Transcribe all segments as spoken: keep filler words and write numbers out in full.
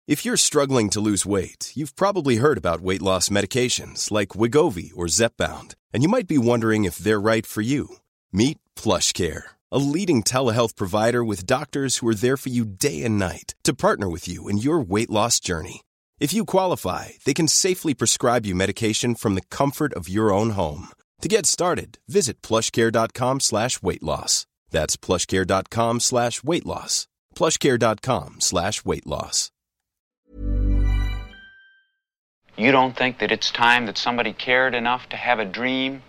If you're struggling to lose weight, you've probably heard about weight loss medications like Wegovy or Zepbound, and you might be wondering if they're right for you. Meet PlushCare, a leading telehealth provider with doctors who are there for you day and night to partner with you in your weight loss journey. If you qualify, they can safely prescribe you medication from the comfort of your own home. To get started, visit plushcare.com slash weight loss. That's plushcare.com slash weight loss. plushcare.com slash weight loss. You don't think that it's time that somebody cared enough to have a dream?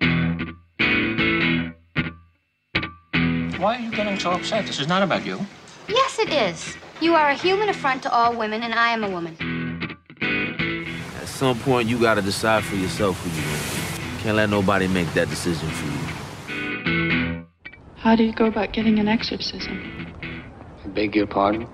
Why are you getting so upset? This is not about you. Yes, it is. You are a human affront to all women, and I am a woman. At some point, you gotta decide for yourself who you are. Can't let nobody make that decision for you. How do you go about getting an exorcism? I beg your pardon?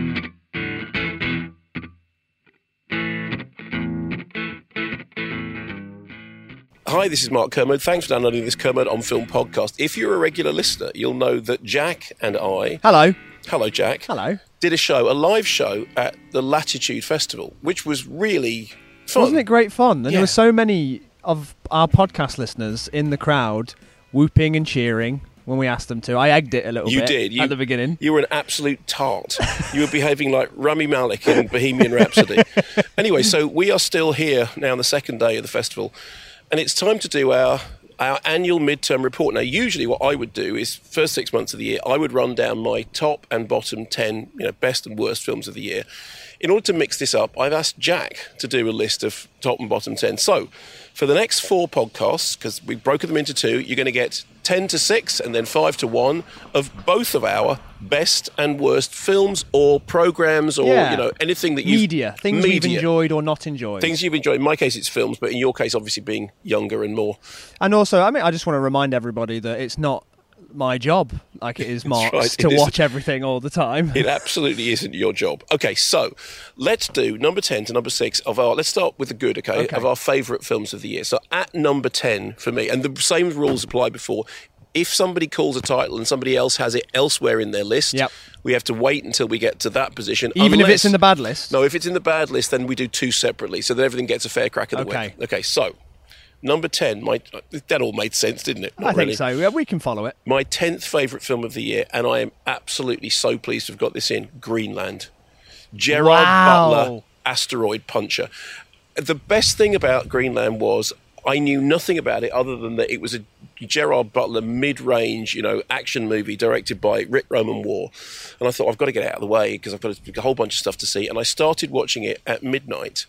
Hi, this is Mark Kermode. Thanks for downloading this Kermode on Film podcast. If you're a regular listener, you'll know that Jack and I... Hello. Hello, Jack. Hello. Did a show, a live show at the Latitude Festival, which was really fun. Wasn't it great fun? And yeah. there were so many of our podcast listeners in the crowd whooping and cheering when we asked them to. I egged it a little you bit did. You, at the beginning. You were an absolute tart. You were behaving like Rami Malek in Bohemian Rhapsody. Anyway, so we are still here now on the second day of the festival, and it's time to do our our annual midterm report. Now, usually what I would do is, first six months of the year, I would run down my top and bottom ten, you know, best and worst films of the year. In order to mix this up, I've asked Jack to do a list of top and bottom ten. So, for the next four podcasts, because we've broken them into two, you're going to get ten to six and then five to one of both of our best and worst films or programmes or, Yeah. you know, anything that you've... Media. Things media. we've enjoyed or not enjoyed. Things you've enjoyed. In my case, it's films, but in your case, obviously being younger and more... And also, I mean, I just want to remind everybody that it's not my job, like it is Mark's, right, to it watch isn't. everything all the time. It absolutely isn't your job. Okay, so let's do number ten to number six of our... Let's start with the good, okay, Okay. of our favourite films of the year. So at number ten for me, and the same rules apply before, if somebody calls a title and somebody else has it elsewhere in their list, Yep. we have to wait until we get to that position. Even if unless- it's in the bad list? No, if it's in the bad list, then we do two separately, so that everything gets a fair crack of the Okay. whip. Okay, so number ten, my, that all made sense, didn't it? Not I think really. so. Yeah, we can follow it. My tenth favourite film of the year, and I am absolutely so pleased to have got this in, Greenland. Gerard Wow. Butler, Asteroid Puncher. The best thing about Greenland was I knew nothing about it other than that it was a Gerard Butler mid-range, you know, action movie directed by Rick Roman War. And I thought, I've got to get it out of the way because I've got a whole bunch of stuff to see. And I started watching it at midnight,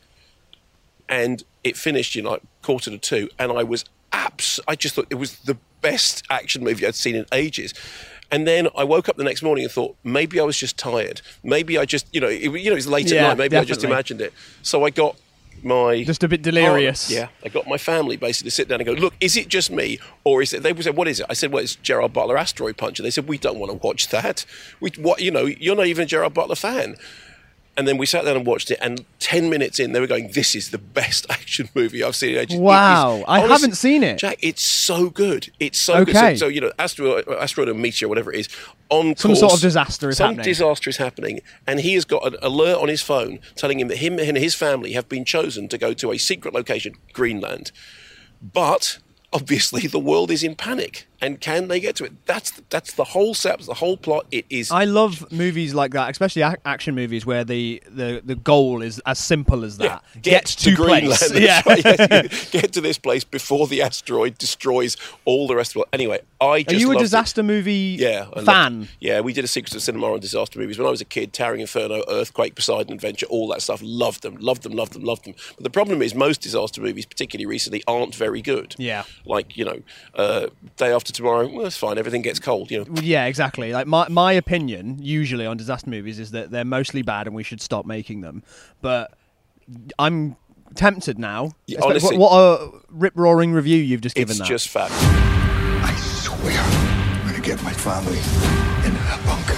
and it finished in like quarter to two, and I was abs- I just thought it was the best action movie I'd seen in ages. And then I woke up the next morning and thought, maybe I was just tired. Maybe I just, you know, it, you know, it's late Yeah, at night. Maybe I just definitely. imagined it. So I got my... Just a bit delirious. partner- yeah, I got my family basically to sit down and go, look, is it just me? Or is it... They said, what is it? I said, well, it's Gerard Butler, Asteroid Puncher. They said, we don't want to watch that. We, what, you know, you're not even a Gerard Butler fan. And then we sat down and watched it, and ten minutes in, they were going, this is the best action movie I've seen in ages. It Wow. is- I honestly, haven't seen it. Jack, it's so good. It's so good. Okay. So, so, you know, asteroid, asteroid or meteor, whatever it is, on Some course. sort of disaster is some happening. disaster is happening, and he has got an alert on his phone telling him that him and his family have been chosen to go to a secret location, Greenland. But... obviously, the world is in panic, and can they get to it? That's the, that's the whole setup, the whole plot. It is. I love movies like that, especially ac- action movies where the, the, the goal is as simple as that. Yeah, get, to, Greenland. place. That's Yeah. right, yes. Get to this place before the asteroid destroys all the rest of the world. Anyway, I just Are you a loved disaster it. movie yeah, I loved fan? it. Yeah, we did a Secrets of Cinema on disaster movies when I was a kid. Towering Inferno, Earthquake, Poseidon Adventure, all that stuff. Loved them, loved them, loved them, loved them. But the problem is most disaster movies, particularly recently, aren't very good. Yeah. Like, you know, uh, Day After Tomorrow, well, it's fine, everything gets cold, you know. Yeah, exactly. Like my my opinion, usually on disaster movies, is that they're mostly bad and we should stop making them. But I'm tempted now. Yeah, Espe- honestly- what, what a rip-roaring review you've just given It's that. just fab. I swear, I'm gonna get my family in that bunker.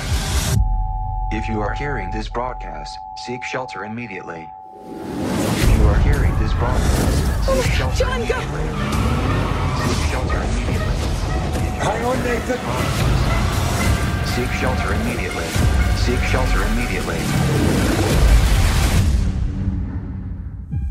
If you are hearing this broadcast, seek shelter immediately. If you are hearing this broadcast, seek shelter John, immediately. go! Seek shelter immediately. Hang on, Nathan. Seek shelter immediately. Seek shelter immediately.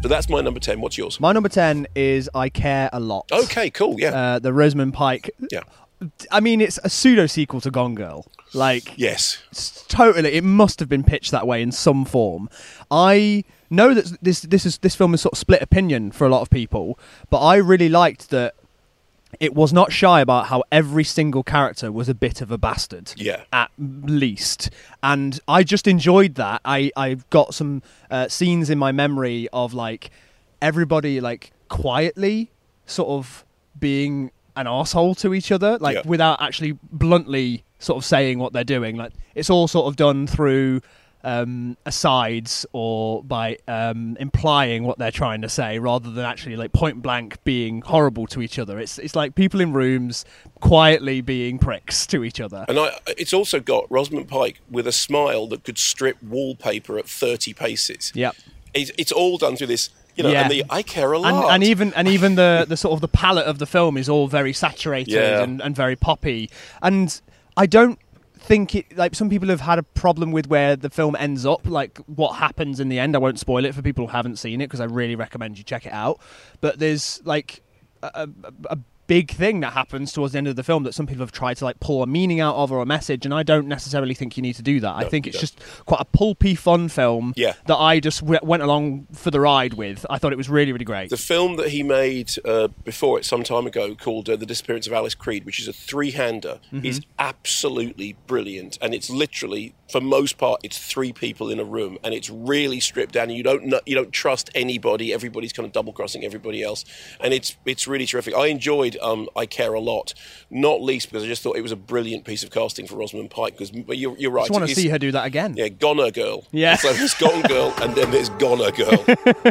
So that's my number ten. What's yours? My number ten is I Care a Lot. Okay, cool, yeah. Uh, the Rosamund Pike. Yeah. I mean, it's a pseudo-sequel to Gone Girl. Like, yes. It's totally. It must have been pitched that way in some form. I know that this this is this film is sort of split opinion for a lot of people, but I really liked that it was not shy about how every single character was a bit of a bastard. Yeah. At least. And I just enjoyed that. I, I've got some uh, scenes in my memory of, like, everybody, like, quietly sort of being an arsehole to each other, like, yeah. without actually bluntly sort of saying what they're doing. Like, it's all sort of done through um, asides or by um, implying what they're trying to say, rather than actually like point blank being horrible to each other. It's it's like people in rooms quietly being pricks to each other. And I, it's also got Rosamund Pike with a smile that could strip wallpaper at thirty paces. Yep. It's, it's all done through this. You know, yeah. and the I care a lot. And, and even and even the, the sort of the palette of the film is all very saturated yeah. and, and very poppy. And I don't think it, like, some people have had a problem with where the film ends up, like what happens in the end. I won't spoil it for people who haven't seen it, because I really recommend you check it out. But there's like a, a, a big thing that happens towards the end of the film that some people have tried to like pull a meaning out of or a message, and I don't necessarily think you need to do that. No, I think it's don't. just quite a pulpy, fun film yeah. that I just w- went along for the ride with. I thought it was really, really great. The film that he made uh, before it some time ago, called uh, The Disappearance of Alice Creed, which is a three-hander, mm-hmm. is absolutely brilliant. And it's literally, for most part, it's three people in a room, and it's really stripped down. And you don't know, you don't trust anybody. Everybody's kind of double-crossing everybody else, and it's it's really terrific. I enjoyed um, I Care a Lot, not least because I just thought it was a brilliant piece of casting for Rosamund Pike. Because, but you're, you're right. I just want to see her do that again. Yeah, Goner Girl. Yeah. So there's Gone Girl, and then there's Goner Girl.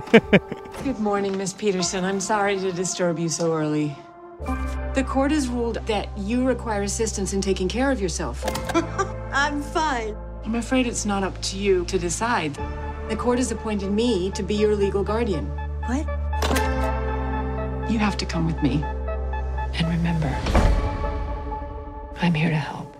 Good morning, Miss Peterson. I'm sorry to disturb you so early. The court has ruled that you require assistance in taking care of yourself. I'm fine. I'm afraid it's not up to you to decide. The court has appointed me to be your legal guardian. What? You have to come with me. And remember, I'm here to help.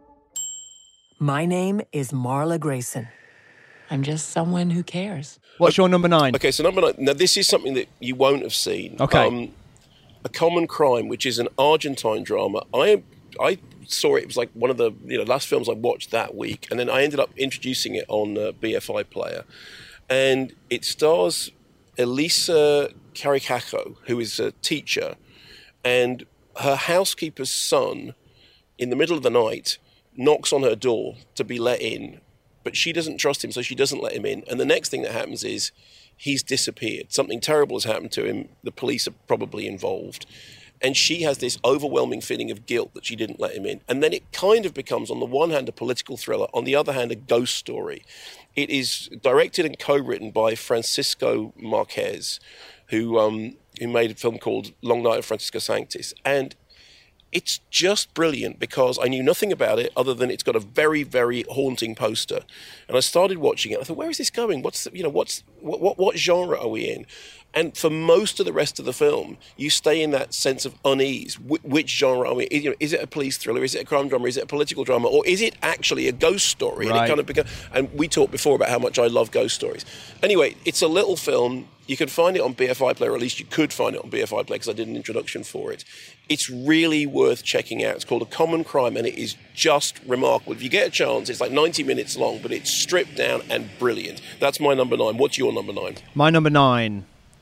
My name is Marla Grayson. I'm just someone who cares. What's your number nine? Okay, so number nine. Now, this is something that you won't have seen. Okay. Um, A Common Crime, which is an Argentine drama. I I saw it. It was like one of the you know last films I watched that week, and then I ended up introducing it on uh, B F I Player, and it stars Elisa Caricaco, who is a teacher, and her housekeeper's son, in the middle of the night, knocks on her door to be let in, but she doesn't trust him, so she doesn't let him in. And the next thing that happens is he's disappeared. Something terrible has happened to him. The police are probably involved. And she has this overwhelming feeling of guilt that she didn't let him in. And then it kind of becomes, on the one hand, a political thriller, on the other hand, a ghost story. It is directed and co-written by Francisco Marquez, who um, who made a film called Long Night of Francisco Sanctis. And it's just brilliant because I knew nothing about it other than it's got a very, very haunting poster. And I started watching it. I thought, where is this going? What's the, you know, what's what, what what genre are we in? And for most of the rest of the film, you stay in that sense of unease. Wh- which genre are we? You know, is it a police thriller? Is it a crime drama? Is it a political drama? Or is it actually a ghost story? Right. And it kind of beca- and we talked before about how much I love ghost stories. Anyway, it's a little film. You can find it on B F I Player, or at least you could find it on B F I Player because I did an introduction for it. It's really worth checking out. It's called A Common Crime, and it is just remarkable. If you get a chance, it's like ninety minutes long, but it's stripped down and brilliant. That's my number nine. What's your number nine? My number nine.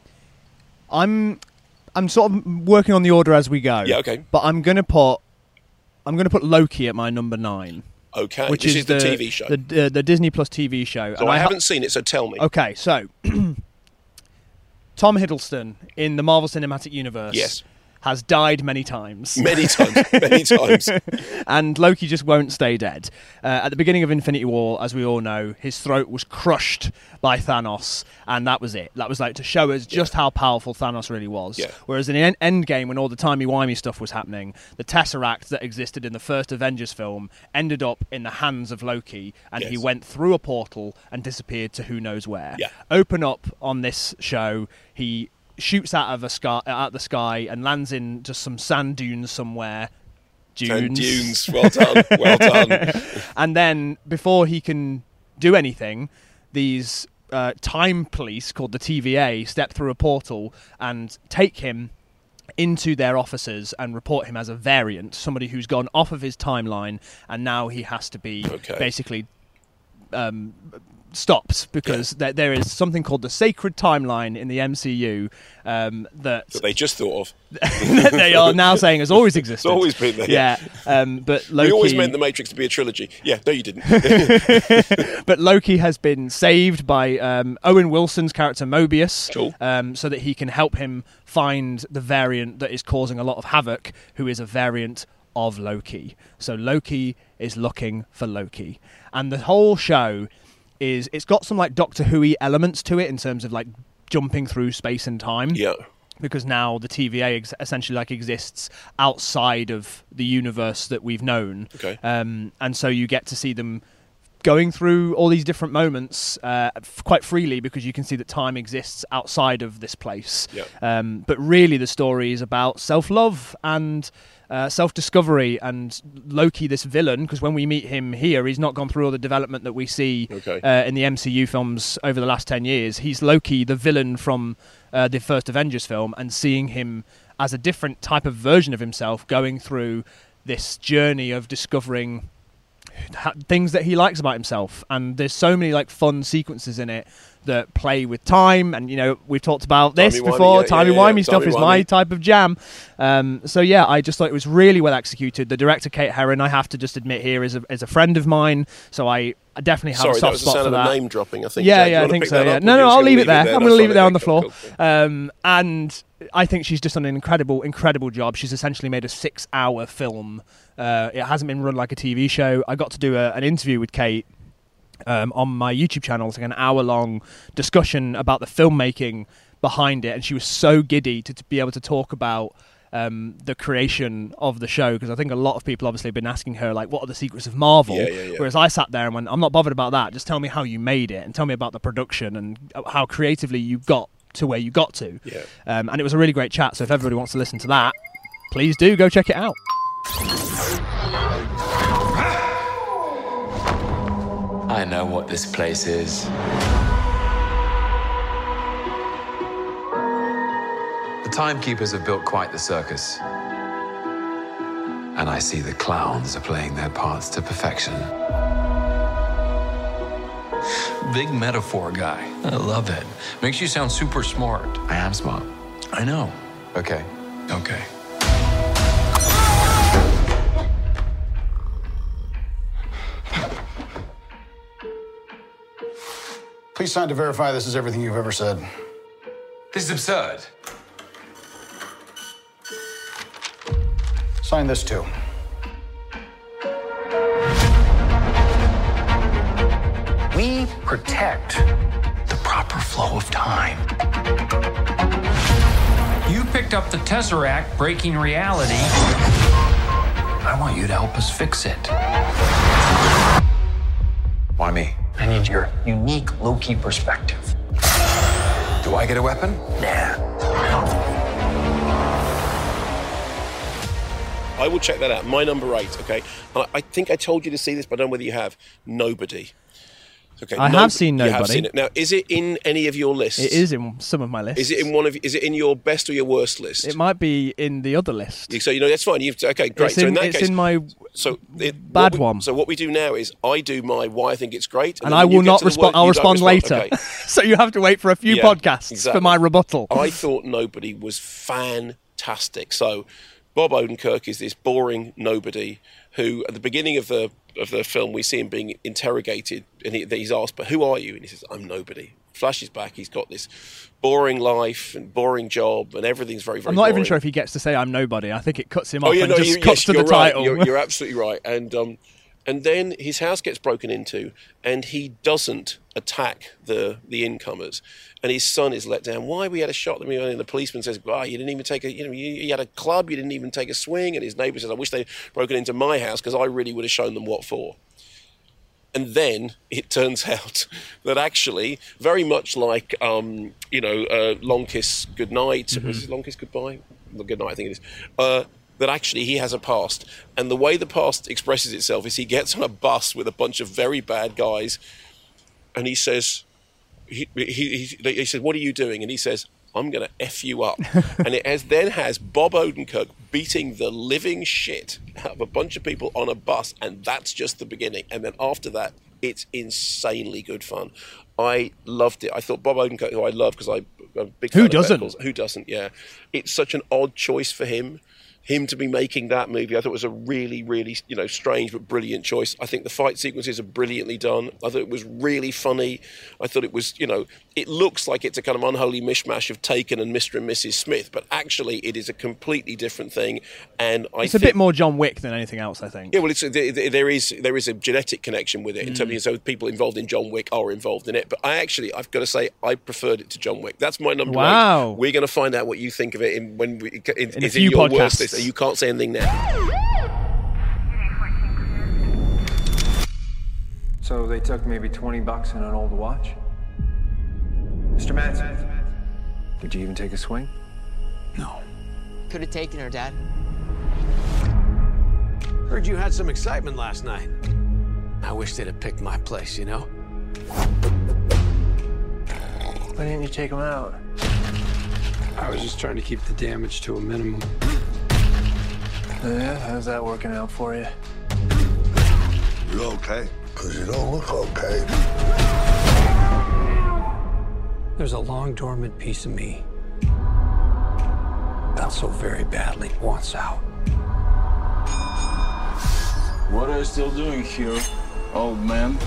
I'm, I'm sort of working on the order as we go. Yeah, okay. But I'm gonna put, I'm gonna put Loki at my number nine. Okay, which this is, is the, the T V show. The, uh, the Disney Plus T V show. So And I, I haven't ha- seen it, so tell me. Okay, so Tom Hiddleston in the Marvel Cinematic Universe Yes. has died many times. Many times, many times. And Loki just won't stay dead. Uh, at the beginning of Infinity War, as we all know, his throat was crushed by Thanos, and that was it. That was like to show us just yeah. how powerful Thanos really was. Yeah. Whereas in en- Endgame, when all the timey-wimey stuff was happening, the Tesseract that existed in the first Avengers film ended up in the hands of Loki, and yes. he went through a portal and disappeared to who knows where. Yeah. Open up on this show, he shoots out of a sky, out of the sky, and lands in just some sand dunes somewhere. Dunes. Sand dunes. Well done. Well done. And then, before he can do anything, these uh, time police called the T V A step through a portal and take him into their offices and report him as a variant, somebody who's gone off of his timeline, and now he has to be okay. basically um, stopped because yeah. there, there is something called the sacred timeline in the M C U um, that, that they just thought of. They are now saying has always existed. It's always been there. Yeah, um, but Loki. We always meant the Matrix to be a trilogy. Yeah, no, you didn't. But Loki has been saved by um, Owen Wilson's character Mobius, cool. um, so that he can help him find the variant that is causing a lot of havoc, who is a variant of Loki. So Loki is looking for Loki, and the whole show is it's got some like Doctor Who-y elements to it in terms of like jumping through space and time. Yeah. Because now the T V A ex- essentially like exists outside of the universe that we've known. Okay. Um, and so you get to see them going through all these different moments uh, f- quite freely because you can see that time exists outside of this place. Yeah. Um, but really the story is about self-love and uh, self-discovery, and Loki, this villain, because when we meet him here, he's not gone through all the development that we see okay. uh, in the M C U films over the last ten years. He's Loki, the villain from uh, the first Avengers film, and seeing him as a different type of version of himself going through this journey of discovering things that he likes about himself. And there's so many like fun sequences in it that play with time, and you know we've talked about this timey before. yeah, timey yeah, yeah, wimey yeah. stuff timey is wimey. my type of jam. Um, so yeah, I just thought it was really well executed. The director Kate Herron, I have to just admit here, is a is a friend of mine. So I I definitely have Sorry, a soft that was the spot sound for of that. name dropping. I think. Yeah, Jack, yeah, I you think pick so. that Yeah, up, no, or no, you're I'll just leave gonna it there. I'm That's going to leave it there fine. on the Okay, floor. cool, cool. Um, and I think she's just done an incredible, incredible job. She's essentially made a six-hour film. Uh, it hasn't been run like a T V show. I got to do a, an interview with Kate um, on my YouTube channel. It's like an hour-long discussion about the filmmaking behind it, and she was so giddy to, to be able to talk about um, the creation of the show, because I think a lot of people obviously have been asking her, like, what are the secrets of Marvel? Yeah, yeah, yeah. Whereas I sat there and went, I'm not bothered about that. Just tell me how you made it, and tell me about the production and how creatively you got to where you got to. Yeah. Um, and it was a really great chat. So if everybody wants to listen to that, please do go check it out. I know what this place is. The timekeepers have built quite the circus. And I see the clowns are playing their parts to perfection. Big metaphor guy. I love it. Makes you sound super smart. I am smart. I know. Okay. Okay. Please sign to verify this is everything you've ever said. This is absurd. Sign this too. We protect the proper flow of time. You picked up the Tesseract, breaking reality. I want you to help us fix it. Why me? I need your unique Loki perspective. Do I get a weapon? Yeah. I will check that out. My number eight, okay? And I, I think I told you to see this, but I don't know whether you have. Nobody. Okay, I no, have seen You have Nobody. seen it. Now, is it in any of your lists? It is in some of my lists. Is it in one of? Is it in your best or your worst list? It might be in the other list. So you know that's fine. You've okay, great. It's so in, in that it's case, in my so it, bad what we, one. So what we do now is I do my why I think it's great, and then I when you will get not to the respond. word, I'll you don't respond later. Okay. So you have to wait for a few Yeah, podcasts exactly. for my rebuttal. I thought Nobody was fantastic. So Bob Odenkirk is this boring nobody who, at the beginning of the of the film, we see him being interrogated, and he, he's asked, "But who are you?" And he says, "I'm nobody." Flashes back. He's got this boring life and boring job, and everything's very, very. I'm not boring. even sure if he gets to say "I'm nobody." I think it cuts him Oh off yeah, and no, just you, cuts yes, to you're the right. title. You're, you're absolutely right. And um, and then his house gets broken into, and he doesn't attack the the incomers, and his son is let down. Why we had a shot at me, and the policeman says, "Wow, you didn't even take a, you know, you, you had a club, you didn't even take a swing." And his neighbour says, "I wish they'd broken into my house because I really would have shown them what for." And then it turns out that actually, very much like, um, you know, uh, Long Kiss Goodnight, mm-hmm. was it Long Kiss Goodbye? Good Night, I think it is. Uh, that actually he has a past. And the way the past expresses itself is he gets on a bus with a bunch of very bad guys and he says, he, he, he, he said, what are you doing? And he says, I'm going to F you up. And it has, then has Bob Odenkirk beating the living shit out of a bunch of people on a bus, and that's just the beginning. And then after that, it's insanely good fun. I loved it. I thought Bob Odenkirk, who I love because I'm a big fan Who of doesn't? Beckles. Who doesn't, yeah. It's such an odd choice for him. Him to be making that movie, I thought it was a really, really, you know, strange but brilliant choice. I think the fight sequences are brilliantly done. I thought it was really funny. I thought it was, you know, it looks like it's a kind of unholy mishmash of Taken and Mister and Missus Smith, but actually it is a completely different thing. And I It's think, a bit more John Wick than anything else, I think. yeah, well, it's there, there is there is a genetic connection with it. In terms of, so people involved in John Wick are involved in it. But I actually, I've got to say, I preferred it to John Wick. That's my number Wow. eight. We're going to find out what you think of it in when we, in, In a is few in your podcasts. worst list. You can't say anything now. So they took maybe twenty bucks and an old watch? Mister Manson, did you even take a swing? No. Could have taken her, Dad. Heard you had some excitement last night. I wish they'd have picked my place, you know? Why didn't you take him out? I was just trying to keep the damage to a minimum. Yeah, how's that working out for you? You okay? Because you don't look okay. There's a long dormant piece of me that so very badly wants out. What are you still doing here, old man?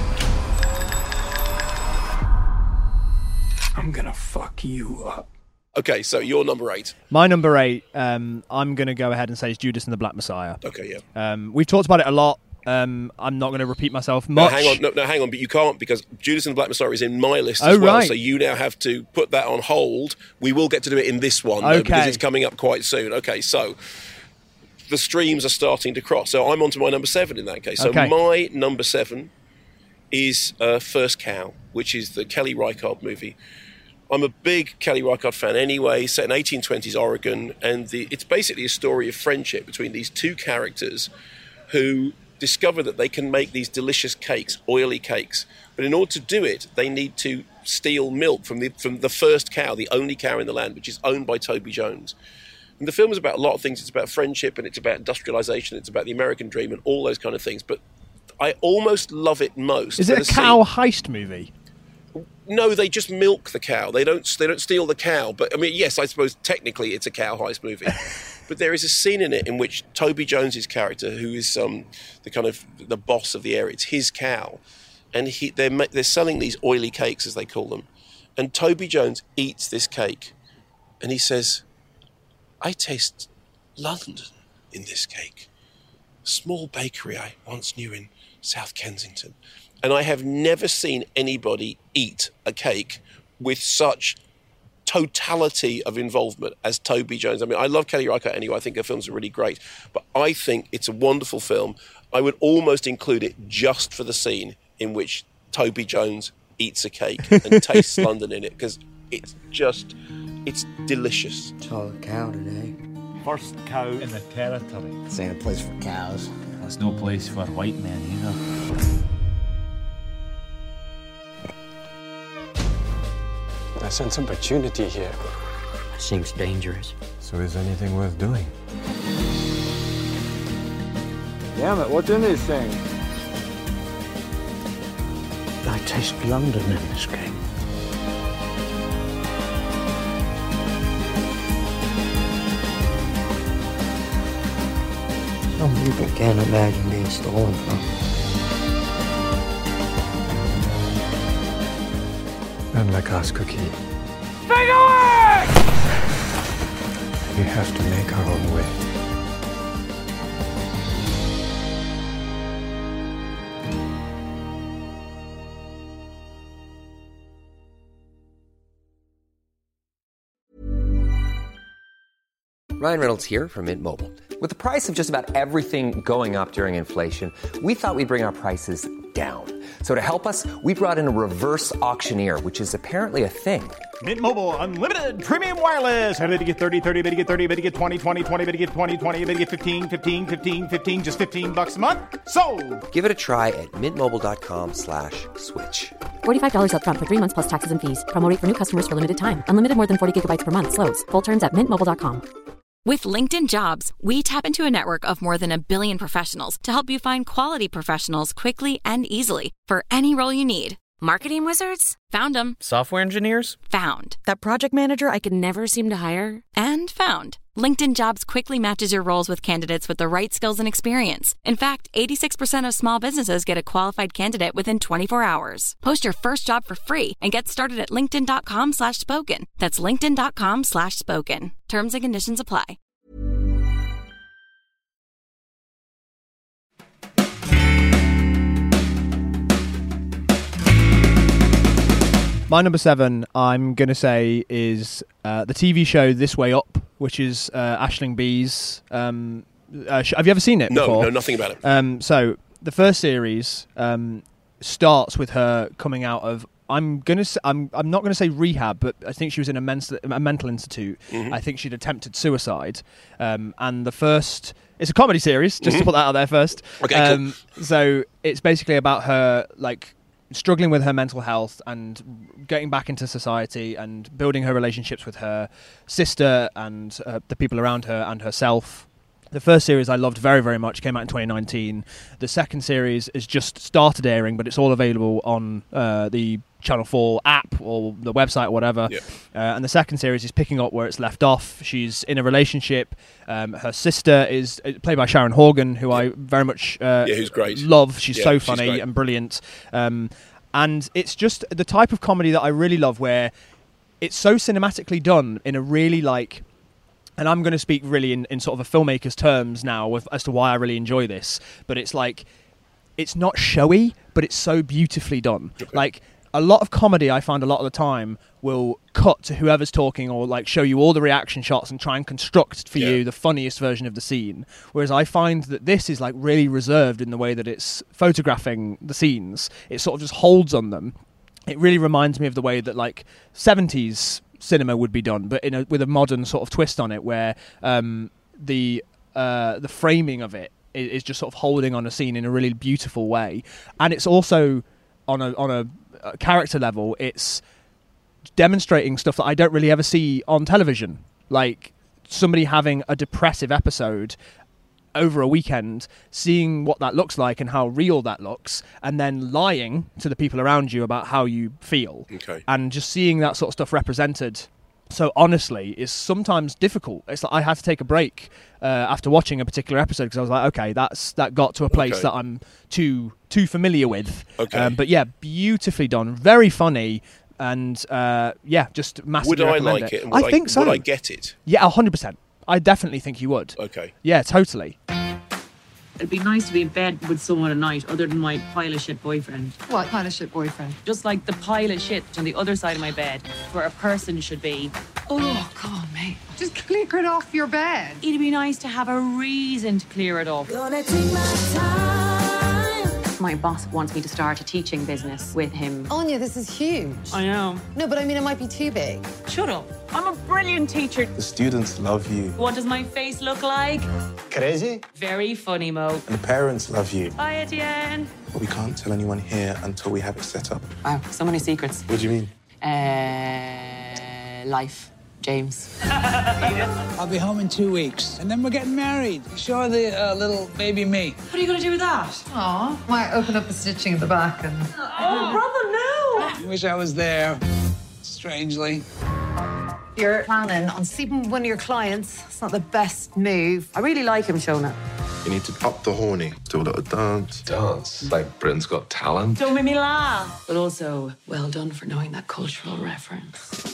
I'm gonna fuck you up. Okay, so you're number eight. My number eight, um, I'm going to go ahead and say is Judas and the Black Messiah. Okay, yeah. Um, we've talked about it a lot. Um, I'm not going to repeat myself No, much. hang on, no, no, hang on, but you can't because Judas and the Black Messiah is in my list Oh, as well. right. So you now have to put that on hold. We will get to do it in this one, though, Okay. because it's coming up quite soon. Okay, so the streams are starting to cross. So I'm on to my number seven in that case. So Okay. my number seven is uh, First Cow, which is the Kelly Reichardt movie. I'm a big Kelly Reichardt fan anyway, set in eighteen twenties Oregon, and the, it's basically a story of friendship between these two characters who discover that they can make these delicious cakes, oily cakes, but in order to do it, they need to steal milk from the from the first cow, the only cow in the land, which is owned by Toby Jones. And the film is about a lot of things. It's about friendship, and it's about industrialization, it's about the American dream, and all those kind of things, but I almost love it most. Is for it a the cow scene- heist movie? No, they just milk the cow. They don't. They don't steal the cow. But I mean, yes, I suppose technically it's a cow heist movie. But there is a scene in it in which Toby Jones's character, who is um, the kind of the boss of the area, it's his cow, and he they're ma- they're selling these oily cakes as they call them, and Toby Jones eats this cake, and he says, "I taste London in this cake. A small bakery I once knew in South Kensington." And I have never seen anybody eat a cake with such totality of involvement as Toby Jones. I mean, I love Kelly Reichardt anyway. I think her films are really great. But I think it's a wonderful film. I would almost include it just for the scene in which Toby Jones eats a cake and tastes London in it, because it's just, it's delicious. Saw a cow today. First cow in the territory. This ain't a place for cows. There's no place for white men either. I sense opportunity here. Seems dangerous. So is anything worth doing? Damn it, what's in this thing? I taste London in this cake. Some people can't imagine being stolen from. And like us, Cookie. Take away! We have to make our own way. Ryan Reynolds here from Mint Mobile. With the price of just about everything going up during inflation, we thought we'd bring our prices down. So to help us, we brought in a reverse auctioneer, which is apparently a thing. Mint Mobile Unlimited Premium Wireless. How to get thirty, thirty, bit to get thirty, bit to get twenty, twenty, twenty, bit to get twenty, twenty, bit to get fifteen, fifteen, fifteen, fifteen, just fifteen bucks a month? Sold! Give it a try at mintmobile.com slash switch. forty-five dollars up front for three months plus taxes and fees. Promo rate for new customers for limited time. Unlimited more than forty gigabytes per month. Slows full terms at mint mobile dot com. With LinkedIn Jobs, we tap into a network of more than a billion professionals to help you find quality professionals quickly and easily for any role you need. Marketing wizards? Found them. Software engineers? Found. That project manager I could never seem to hire? And found. LinkedIn Jobs quickly matches your roles with candidates with the right skills and experience. In fact, eighty-six percent of small businesses get a qualified candidate within twenty-four hours. Post your first job for free and get started at linkedin.com slash spoken. That's linkedin.com slash spoken. Terms and conditions apply. My number seven, I'm going to say, is uh, the T V show This Way Up, which is uh, Aisling Bea's. Um, uh, sh- have you ever seen it no, before? No, nothing about it. Um, so the first series um, starts with her coming out of. I'm gonna. Say, I'm. I'm not gonna say rehab, but I think she was in a, mental a mental institute. Mm-hmm. I think she'd attempted suicide. Um, and the first. It's a comedy series, just mm-hmm. to put that out there first. Okay, um, cool. So it's basically about her, like, struggling with her mental health and getting back into society and building her relationships with her sister and uh, the people around her and herself. The first series I loved very, very much, came out in twenty nineteen. The second series is just started airing, but it's all available on uh, the Channel four app or the website or whatever. Yeah. Uh, and the second series is picking up where it's left off. She's in a relationship. Um, her sister is played by Sharon Horgan, who yeah. I very much uh, yeah, who's great. love. She's yeah, so she's funny great. and brilliant. Um, and it's just the type of comedy that I really love, where it's so cinematically done in a really, like... And I'm going to speak really in, in sort of a filmmaker's terms now with, as to why I really enjoy this. But it's like, it's not showy, but it's so beautifully done. Okay. Like, a lot of comedy, I find a lot of the time, will cut to whoever's talking or like show you all the reaction shots and try and construct for yeah. you the funniest version of the scene. Whereas I find that this is like really reserved in the way that it's photographing the scenes. It sort of just holds on them. It really reminds me of the way that like seventies cinema would be done, but in a, with a modern sort of twist on it, where um, the uh, the framing of it is, is just sort of holding on a scene in a really beautiful way, and it's also on a on a, a character level, it's demonstrating stuff that I don't really ever see on television, like somebody having a depressive episode over a weekend, seeing what that looks like and how real that looks, and then lying to the people around you about how you feel. Okay. And just seeing that sort of stuff represented so honestly is sometimes difficult. It's like I had to take a break uh, after watching a particular episode, because I was like, okay, that's that got to a place okay. that I'm too too familiar with. Okay. Um, but yeah, beautifully done, very funny. And uh, yeah, just massively Would I recommend like it. it? And would I I think so. Would I get it? Yeah, one hundred percent. I definitely think you would. Okay. Yeah, totally. It'd be nice to be in bed with someone at night other than my pile of shit boyfriend. What pile of shit boyfriend? Just like the pile of shit on the other side of my bed, where a person should be. Oh, come on, mate. Just clear it off your bed. It'd be nice to have a reason to clear it off. Gonna take my time. My boss wants me to start a teaching business with him. Anya, this is huge. I know. No, but I mean, it might be too big. Shut up. I'm a brilliant teacher. The students love you. What does my face look like? Crazy. Very funny, Mo. And the parents love you. Hi, Etienne. But we can't tell anyone here until we have it set up. Wow, so many secrets. What do you mean? Uh, life. James. I'll be home in two weeks, and then we're getting married. Show the uh, little baby me. What are you going to do with that? Aw, might open up the stitching at the back and... Oh, brother, no! I wish I was there, strangely. You're planning on sleeping with one of your clients. It's not the best move. I really like him, Shona. You need to up the horny, do a little dance. Dance? Like Britain's Got Talent? Don't make me laugh. But also, well done for knowing that cultural reference.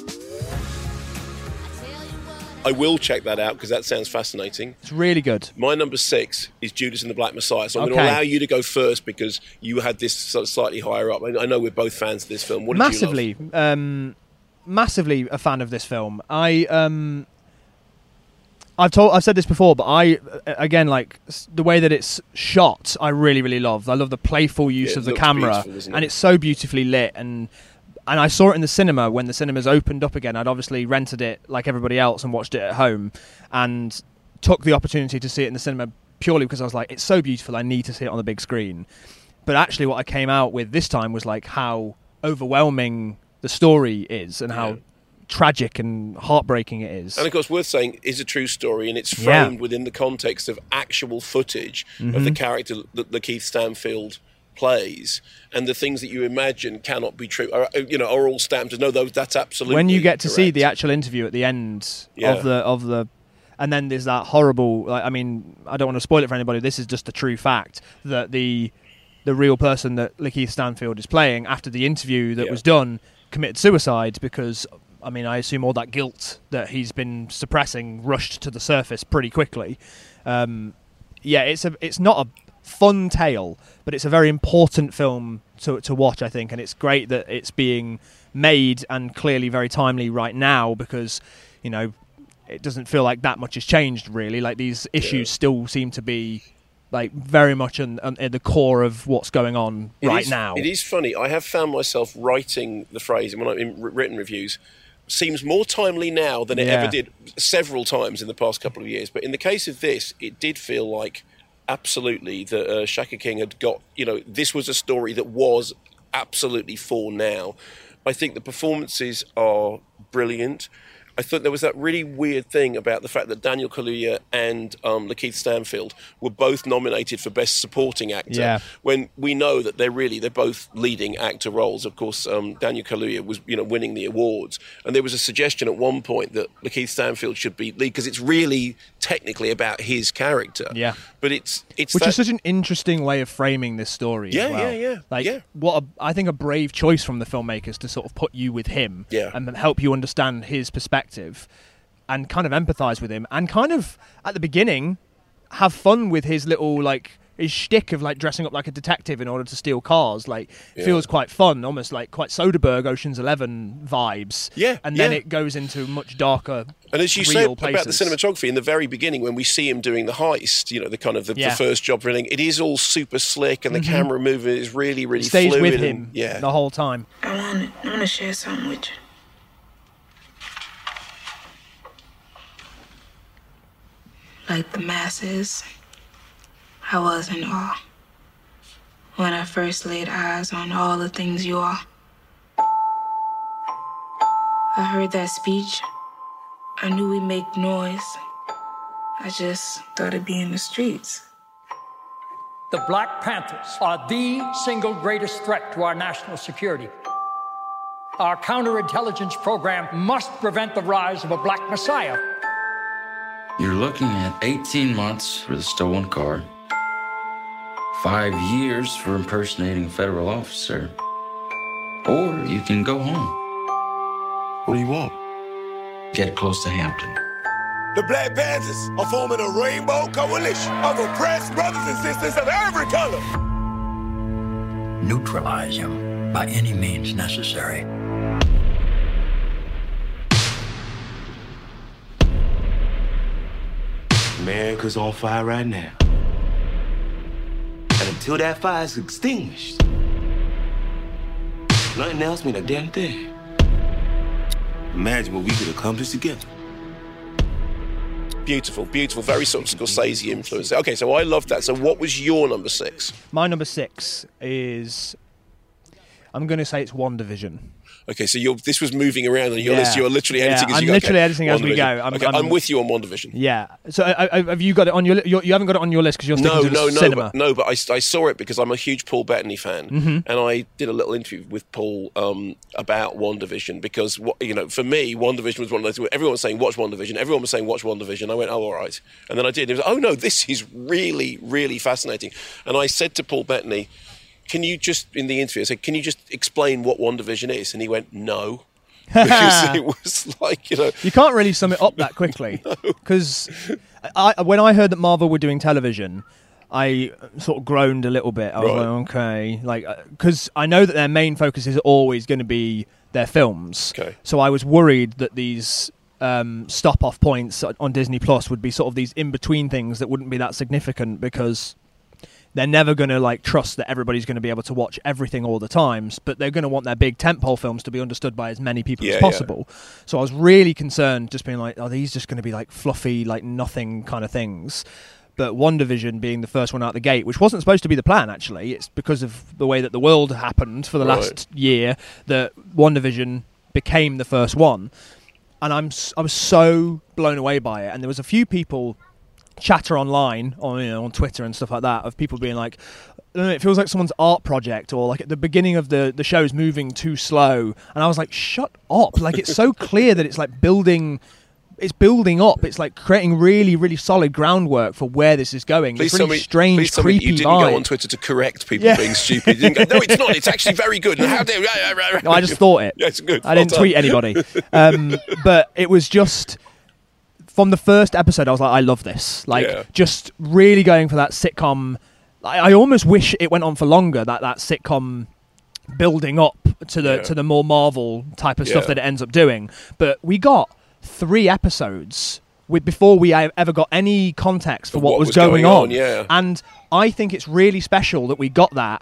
I will check that out because that sounds fascinating. It's really good. My number six is Judas and the Black Messiah. So I'm Okay. going to allow you to go first because you had this sort of slightly higher up. I I know we're both fans of this film. What did massively, you love? um, massively a fan of this film. I um, I've told, I've said this before, but I, again, like s- the way that it's shot, I really, really love. I love the playful use Yeah, of it the looks camera, beautiful, doesn't and it? it's so beautifully lit. And and I saw it in the cinema when the cinemas opened up again. I'd obviously rented it like everybody else and watched it at home, and took the opportunity to see it in the cinema purely because I was like, it's so beautiful. I need to see it on the big screen. But actually, what I came out with this time was like how overwhelming the story is and how Yeah. tragic and heartbreaking it is. And of course, worth saying is a true story, and it's Yeah. framed within the context of actual footage of the Mhm. character that Lakeith Stanfield plays, and the things that you imagine cannot be true, are, you know, are all stamped as no, those that's absolutely. When you get to see correct. the actual interview at the end Yeah. of the of the, and then there's that horrible. Like, I mean, I don't want to spoil it for anybody. This is just a true fact that the the real person that Lakeith Stanfield is playing after the interview that Yeah. was done committed suicide because. I mean, I assume all that guilt that he's been suppressing rushed to the surface pretty quickly. Um, yeah, it's a it's not a fun tale, but it's a very important film to to watch, I think, and it's great that it's being made and clearly very timely right now because, you know, it doesn't feel like that much has changed really. Like these issues Yeah. still seem to be like very much in, in, at the core of what's going on It right is- now. It is funny. I have found myself writing the phrase, and when I'm in written reviews, seems more timely now than it Yeah. ever did several times in the past couple of years. But in the case of this, it did feel like absolutely that uh, Shaka King had got, you know, this was a story that was absolutely for now. I think the performances are brilliant. I thought there was that really weird thing about the fact that Daniel Kaluuya and um, Lakeith Stanfield were both nominated for Best Supporting Actor. Yeah. When we know that they're really they're both leading actor roles. Of course, um, Daniel Kaluuya was you know winning the awards, and there was a suggestion at one point that Lakeith Stanfield should be lead because it's really technically about his character. Yeah. But it's it's Which that, is such an interesting way of framing this story. Yeah, as well. yeah, yeah, Like, yeah. what a, I think a brave choice from the filmmakers to sort of put you with him, Yeah. and then help you understand his perspective, and kind of empathise with him, and kind of at the beginning have fun with his little like his shtick of like dressing up like a detective in order to steal cars. Like Yeah. feels quite fun, almost like quite Soderbergh, Ocean's Eleven vibes. Yeah, and then yeah. it goes into much darker. And as you real say places. about the cinematography in the very beginning, when we see him doing the heist, you know, the kind of the, Yeah. the first job for anything, it is all super slick, and the Mhm. camera movement is really, really stays fluid. with and- him yeah, the whole time. I want to I want to share something with you. Like the masses, I was in awe when I first laid eyes on all the things you are. I heard that speech. I knew we'd make noise. I just thought it'd be in the streets. The Black Panthers are the single greatest threat to our national security. Our counterintelligence program must prevent the rise of a black messiah. You're looking at eighteen months for the stolen car, five years for impersonating a federal officer, or you can go home. What do you want? Get close to Hampton. The Black Panthers are forming a rainbow coalition of oppressed brothers and sisters of every color. Neutralize him by any means necessary. America's on fire right now. And until that fire is extinguished, nothing else means a damn thing. Imagine what we could accomplish together. beautiful, beautiful, very sort of Scorsese influence. Okay, so I love that. So what was your number six? My number six is, I'm going to say it's WandaVision. Okay, so you're, this was moving around on your Yeah. list. You're literally Yeah, editing as I'm you go. literally okay. editing as we WandaVision. go. I'm- okay, I'm- I'm with you on WandaVision. Yeah. So I, I, have you got it on your? You're, you haven't got it on your list because you're sticking No, to the no, no, cinema. but, no. But I, I saw it because I'm a huge Paul Bettany fan, Mhm. and I did a little interview with Paul um, about WandaVision because what you know, for me, WandaVision was one of those. Where everyone was saying watch WandaVision. Everyone was saying watch WandaVision. I went, oh, all right, and then I did. And it was, oh no, this is really, really fascinating. And I said to Paul Bettany, can you just in the interview, I said, can you just explain what WandaVision is? And he went, no. Because it was like, you know... You can't really sum it up that quickly. Because I, when I heard that Marvel were doing television, I sort of groaned a little bit. I was Right. like, okay. like Because I know that their main focus is always going to be their films. Okay. So I was worried that these um, stop-off points on Disney Plus would be sort of these in-between things that wouldn't be that significant because they're never going to like trust that everybody's going to be able to watch everything all the times, but they're going to want their big tentpole films to be understood by as many people Yeah, as possible. So I was really concerned, just being like, are these just going to be like fluffy, like nothing kind of things? But WandaVision being the first one out the gate, which wasn't supposed to be the plan, actually. It's because of the way that the world happened for the Right. last year that WandaVision became the first one. And I'm s- I was so blown away by it. And there was a few people chatter online on you know on Twitter and stuff like that of people being like, "Uh, it feels like someone's art project, or like at the beginning of the the show's moving too slow." And I was like, shut up. Like, it's so clear that it's like building it's building up. It's like creating really, really solid groundwork for where this is going. Please This tell really me, strange, please tell me creepy you didn't vibe. go on Twitter to correct people Yeah. being stupid. You didn't go, no, it's not. It's actually very good. And how dare No, I just thought it. Yeah, it's good. I didn't Well tweet done. anybody. Um, but it was just, from the first episode, I was like, I love this. Like, Yeah. just really going for that sitcom. I, I almost wish it went on for longer, that, that sitcom building up to the Yeah. to the more Marvel type of stuff Yeah. that it ends up doing. But we got three episodes with before we ever got any context for Of what, what was, was going, going on. on, yeah. And I think it's really special that we got that.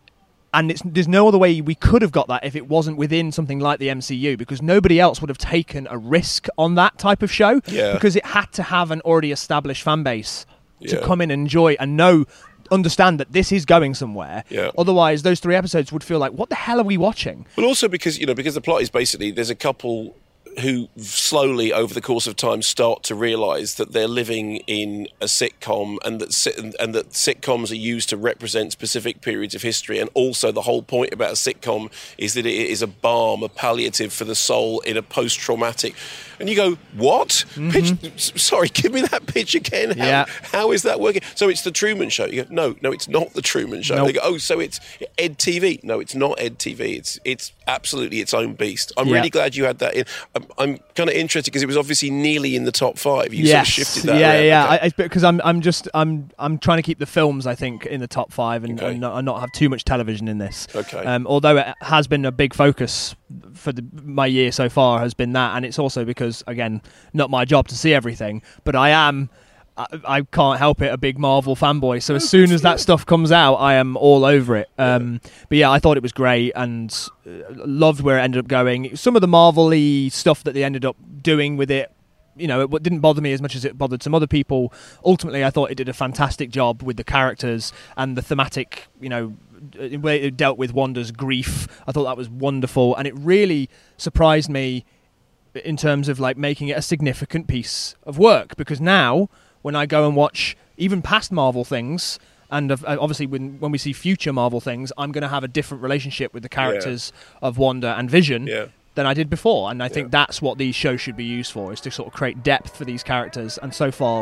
And it's, there's no other way we could have got that if it wasn't within something like the M C U, because nobody else would have taken a risk on that type of show. Yeah. Because it had to have an already established fan base to Yeah. come in and enjoy and know, understand that this is going somewhere. Yeah. Otherwise, those three episodes would feel like, what the hell are we watching? But also because, you know, because the plot is basically there's a couple who slowly over the course of time start to realise that they're living in a sitcom, and that sit- and, and that sitcoms are used to represent specific periods of history, and also the whole point about a sitcom is that it is a balm, a palliative for the soul in a post-traumatic. And you go, what? Pitch, s- sorry, give me that pitch again. How, Yeah. how is that working? So it's the Truman Show. You go, no, no, it's not the Truman Show. Nope. They go, oh, so it's Ed T V. No, it's not Ed T V. It's it's absolutely its own beast. I'm Yeah. really glad you had that in. I'm, I'm kind of interested because it was obviously nearly in the top five. You yes. sort of shifted that yeah, around. yeah, Okay. yeah. I- Because I'm, I'm just, I'm, I'm trying to keep the films, I think, in the top five, and, Okay. and, not, and not have too much television in this. Okay. Um, although it has been a big focus for the, my year so far, has been that, and it's also because, again, not my job to see everything, but I am. I, I can't help it, a big Marvel fanboy. So as soon as that stuff comes out, I am all over it. Um, but yeah, I thought it was great and uh, loved where it ended up going. Some of the Marvel-y stuff that they ended up doing with it, you know, it didn't bother me as much as it bothered some other people. Ultimately, I thought it did a fantastic job with the characters and the thematic, you know, way it dealt with Wanda's grief. I thought that was wonderful, and it really surprised me in terms of like making it a significant piece of work, because now when I go and watch even past Marvel things, and of- obviously when when we see future Marvel things, I'm going to have a different relationship with the characters of Wanda and Vision Yeah. than I did before, and I think that's what these shows should be used for, is to sort of create depth for these characters, and so far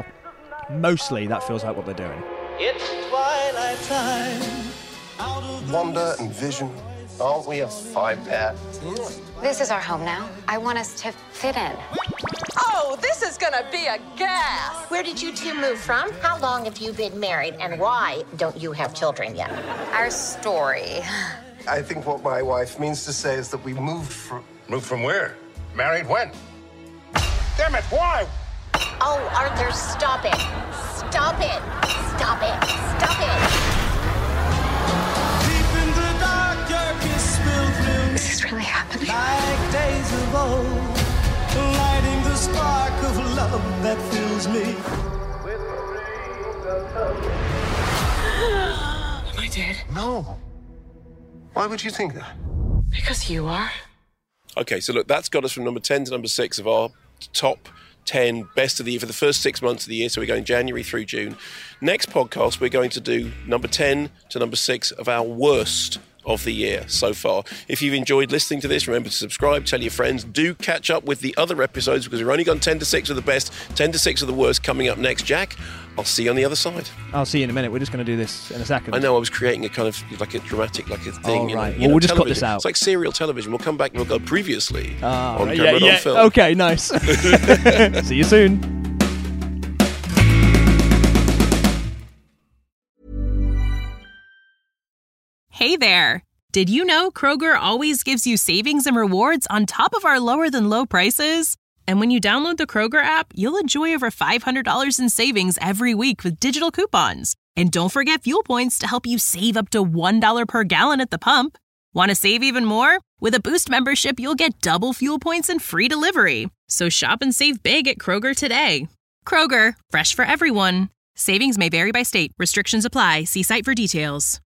mostly that feels like what they're doing. It's twilight time. Wanda and Vision, aren't we a five-pair? This is our home now. I want us to fit in. Oh, this is gonna be a gas! Where did you two move from? How long have you been married? And why don't you have children yet? Our story. I think what my wife means to say is that we moved from... Moved from where? Married when? Damn it, why? Oh, Arthur, stop it. Stop it. Stop it. Stop it. This is really happening. Like days of old, lighting the spark of love that fills me. Am I dead? No. Why would you think that? Because you are. Okay, so look, that's got us from number ten to number six of our top ten best of the year for the first six months of the year. So we're going January through June. Next podcast, we're going to do number ten to number six of our worst of the year so far. If you've enjoyed listening to this, remember to subscribe, tell your friends, do catch up with the other episodes, because we've only gone ten to six of the best, ten to six of the worst coming up next. Jack, I'll see you on the other side. I'll see you in a minute. We're just going to do this in a second. I know I was creating a kind of like a dramatic, like a thing. Oh, you know, right. you Well, know, we'll just cut television. this out. It's like serial television. We'll come back and we'll go previously Ah, on right, camera yeah, and yeah. on film. Okay, nice. See you soon. Hey there! Did you know Kroger always gives you savings and rewards on top of our lower than low prices? And when you download the Kroger app, you'll enjoy over five hundred dollars in savings every week with digital coupons. And don't forget fuel points to help you save up to one dollar per gallon at the pump. Want to save even more? With a Boost membership, you'll get double fuel points and free delivery. So shop and save big at Kroger today. Kroger, fresh for everyone. Savings may vary by state. Restrictions apply. See site for details.